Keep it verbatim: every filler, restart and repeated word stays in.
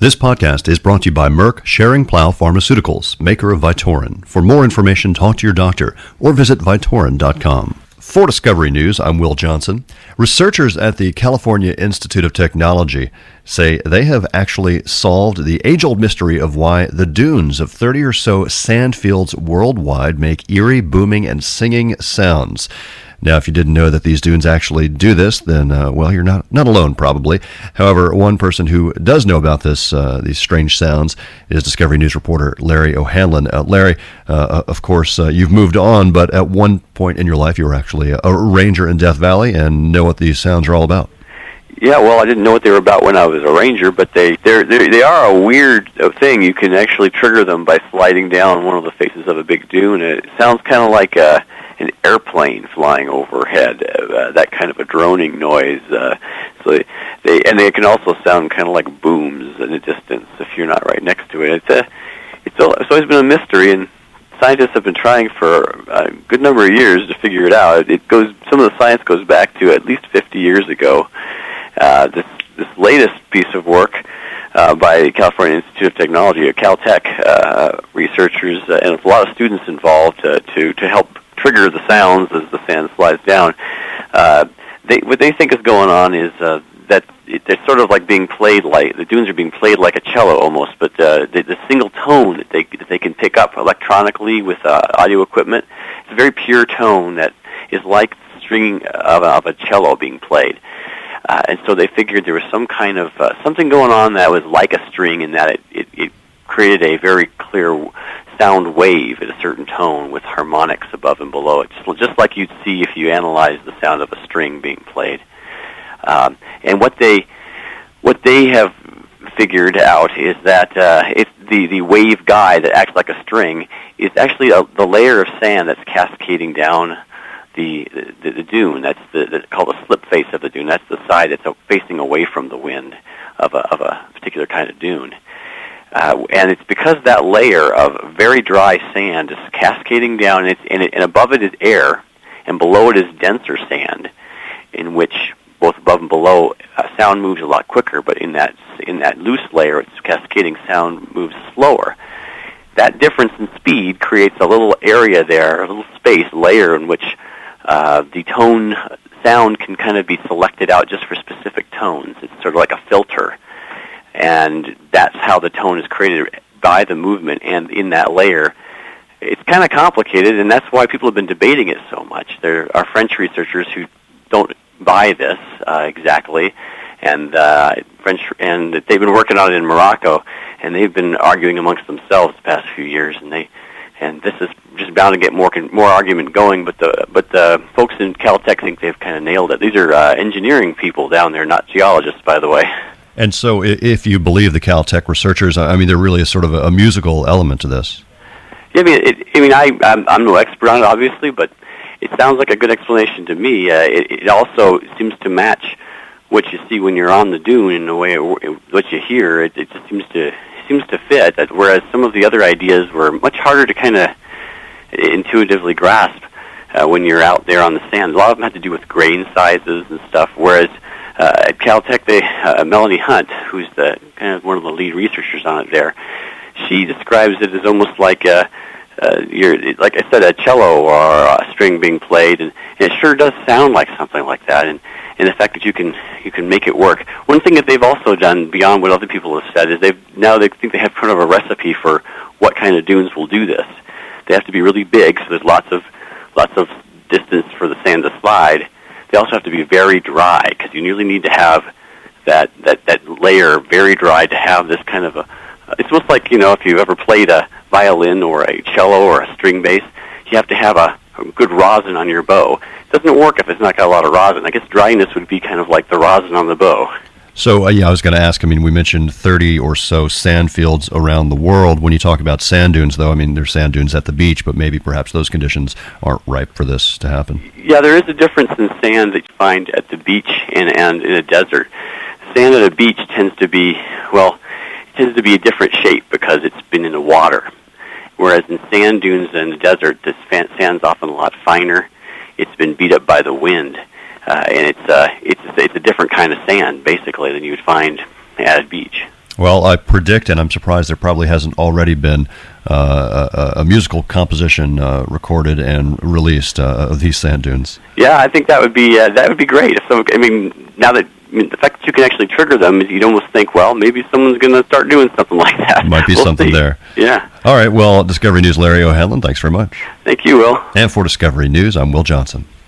This podcast is brought to you by Merck Schering-Plough Pharmaceuticals, maker of Vytorin. For more information, talk to your doctor or visit Vytorin dot com. For Discovery News, I'm Will Johnson. Researchers at the California Institute of Technology say they have actually solved the age-old mystery of why the dunes of thirty or so sand fields worldwide make eerie, booming, and singing sounds. Now, if you didn't know that these dunes actually do this, then, uh, well, you're not not alone, probably. However, one person who does know about this, uh, these strange sounds, is Discovery News reporter Larry O'Hanlon. Uh, Larry, uh, of course, uh, you've moved on, but at one point in your life, you were actually a, a ranger in Death Valley and know what these sounds are all about. Yeah, well, I didn't know what they were about when I was a ranger, but they they're, they're, they are a weird thing. You can actually trigger them by sliding down one of the faces of a big dune. It sounds kind of like a an airplane flying overhead, uh, that kind of a droning noise. Uh, so they, they and they can also sound kind of like booms in the distance if you're not right next to it. It's a, it's, a, it's always been a mystery, and scientists have been trying for a good number of years to figure it out. It goes some of the science goes back to at least fifty years ago. Uh, this this latest piece of work uh, by the California Institute of Technology, at Caltech, uh, researchers uh, and a lot of students involved uh, to to help trigger the sounds as the sand slides down. Uh, they, what they think is going on is uh, that it, they're sort of like being played like, the dunes are being played like a cello almost, but uh, the, the single tone that they, that they can pick up electronically with uh, audio equipment, it's a very pure tone that is like the string of, of a cello being played. Uh, and so they figured there was some kind of, uh, something going on that was like a string in that it, it, it created a very clear sound wave at a certain tone with harmonics above and below it, just, just like you'd see if you analyze the sound of a string being played. Um, and what they what they have figured out is that uh, it's the, the wave guide that acts like a string is actually a, the layer of sand that's cascading down the the, the dune. That's the, the called the slip face of the dune. That's the side that's facing away from the wind of a, of a particular kind of dune. Uh, and it's because that layer of very dry sand is cascading down, and, it's, and, it, and above it is air, and below it is denser sand, in which both above and below uh, sound moves a lot quicker, but in that in that loose layer, it's cascading sound moves slower. That difference in speed creates a little area there, a little space, layer in which uh, the tone sound can kind of be selected out just for specific tones. It's sort of like a filter. And that's how the tone is created, by the movement and in that layer. It's kind of complicated, and that's why people have been debating it so much. There are French researchers who don't buy this uh, exactly, and uh, French, and they've been working on it in Morocco, and they've been arguing amongst themselves the past few years, and they, and this is just bound to get more more argument going. But the but the folks in Caltech think they've kind of nailed it. These are uh, engineering people down there, not geologists, by the way. And so if you believe the Caltech researchers, I mean, there really is sort of a, a musical element to this. Yeah, I mean, it, I mean, I, I'm, I'm no expert on it, obviously, but it sounds like a good explanation to me. Uh, it, it also seems to match what you see when you're on the dune in the way it, it, what you hear. It, it just seems to seems to fit. That, whereas some of the other ideas were much harder to kind of intuitively grasp uh, when you're out there on the sand. A lot of them had to do with grain sizes and stuff, whereas Uh, at Caltech, they, uh, Melanie Hunt, who's the kind of one of the lead researchers on it there, she describes it as almost like a, uh, you're, like I said, a cello or a string being played, and, and it sure does sound like something like that. And, and the fact that you can you can make it work. One thing that they've also done beyond what other people have said is they've now they think they have kind of a recipe for what kind of dunes will do this. They have to be really big, so there's lots of lots of distance for the sand to slide. They also have to be very dry, because you really need to have that, that, that layer very dry to have this kind of a... It's almost like, you know, if you've ever played a violin or a cello or a string bass, you have to have a, a good rosin on your bow. It doesn't work if it's not got a lot of rosin. I guess dryness would be kind of like the rosin on the bow. So, uh, yeah, I was going to ask, I mean, we mentioned thirty or so sand fields around the world. When you talk about sand dunes, though, I mean, there's sand dunes at the beach, but maybe perhaps those conditions aren't ripe for this to happen. Yeah, there is a difference in sand that you find at the beach and, and in a desert. Sand at a beach tends to be, well, it tends to be a different shape because it's been in the water. Whereas in sand dunes in the desert, the sand's often a lot finer. It's been beat up by the wind. Uh, and it's uh, it's it's a different kind of sand, basically, than you would find at a beach. Well, I predict, and I'm surprised there probably hasn't already been uh, a, a musical composition uh, recorded and released uh, of these sand dunes. Yeah, I think that would be uh, that would be great. So, I mean, now that I mean, the fact that you can actually trigger them, you'd almost think, well, maybe someone's going to start doing something like that. Might be we'll something see. there. Yeah. All right. Well, Discovery News, Larry O'Hanlon, thanks very much. Thank you, Will. And for Discovery News, I'm Will Johnson.